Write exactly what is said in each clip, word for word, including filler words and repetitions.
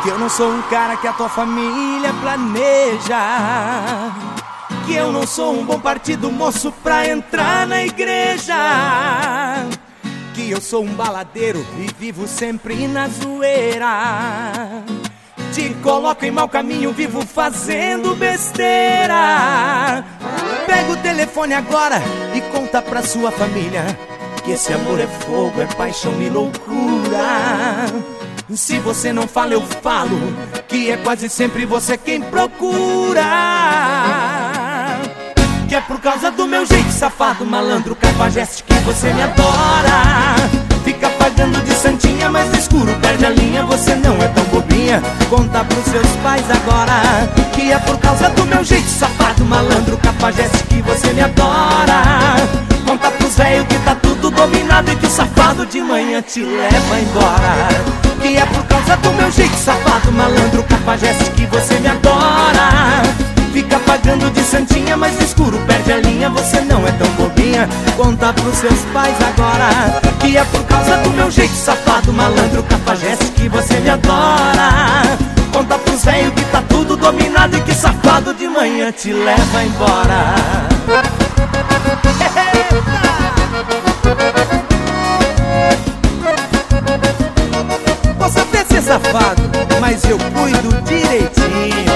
Que eu não sou um cara que a tua família planeja, que eu não sou um bom partido moço pra entrar na igreja, que eu sou um baladeiro e vivo sempre na zoeira, te coloco em mau caminho, vivo fazendo besteira. Pega o telefone agora e conta pra sua família que esse amor é fogo, é paixão e loucura. Se você não fala, eu falo, que é quase sempre você quem procura. Que é por causa do meu jeito safado, malandro, cafajeste, que você me adora. Fica pagando de santinha, mas no escuro perde a linha. Você não é tão bobinha, conta pros seus pais agora. Que é por causa do meu jeito safado, malandro, cafajeste, que você me adora. Conta pros velhos que tá tudo dominado e que o safado de manhã te leva embora. Que é por causa do meu jeito safado, malandro, cafajeste, que você me adora. Fica pagando de santinha, mas no escuro perde a linha. Você não é tão bobinha, conta pros seus pais agora. Que é por causa do meu jeito safado, malandro, cafajeste, que você me adora. Conta pros velhos que tá tudo dominado e que safado de manhã te leva embora. Posso até ser safado, mas eu cuido direitinho.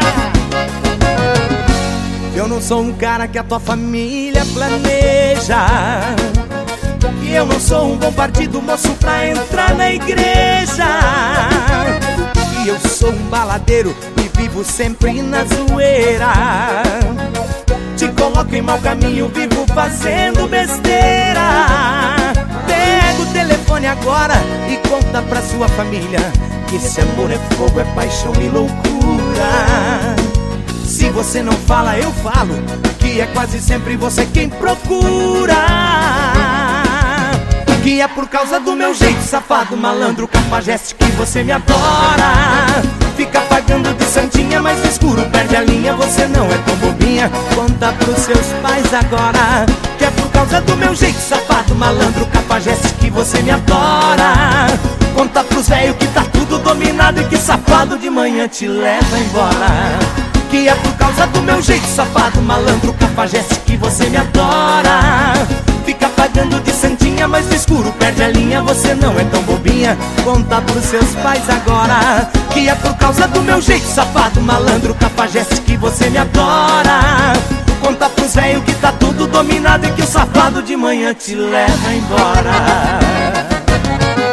Eu não sou um cara que a tua família planeja, que eu não sou um bom partido moço pra entrar na igreja, que eu sou um baladeiro e vivo sempre na zoeira, te coloco em mau caminho, vivo fazendo besteira. Pega o telefone agora e conta pra sua família que esse amor é fogo, é paixão e loucura. Se você não fala, eu falo, que é quase sempre você quem procura. Que é por causa do meu jeito safado, malandro, cafajeste, que você me adora. Fica pagando de santinha, mas no escuro perde a linha. Você não é tão bobinha, conta pros seus pais agora. Que é por causa do meu jeito safado, malandro, cafajeste, que você me adora. Conta pros velhos que tá tudo dominado e que safado de manhã te leva embora. Que é por causa do meu jeito safado, malandro, cafajeste, que você me adora. Fica pagando de santinha, mas no escuro perde a linha. Você não é tão bobinha, conta pros seus pais agora. Que é por causa do meu jeito safado, malandro, cafajeste, que você me adora. Conta pros velhos que tá tudo dominado e que o safado de manhã te leva embora.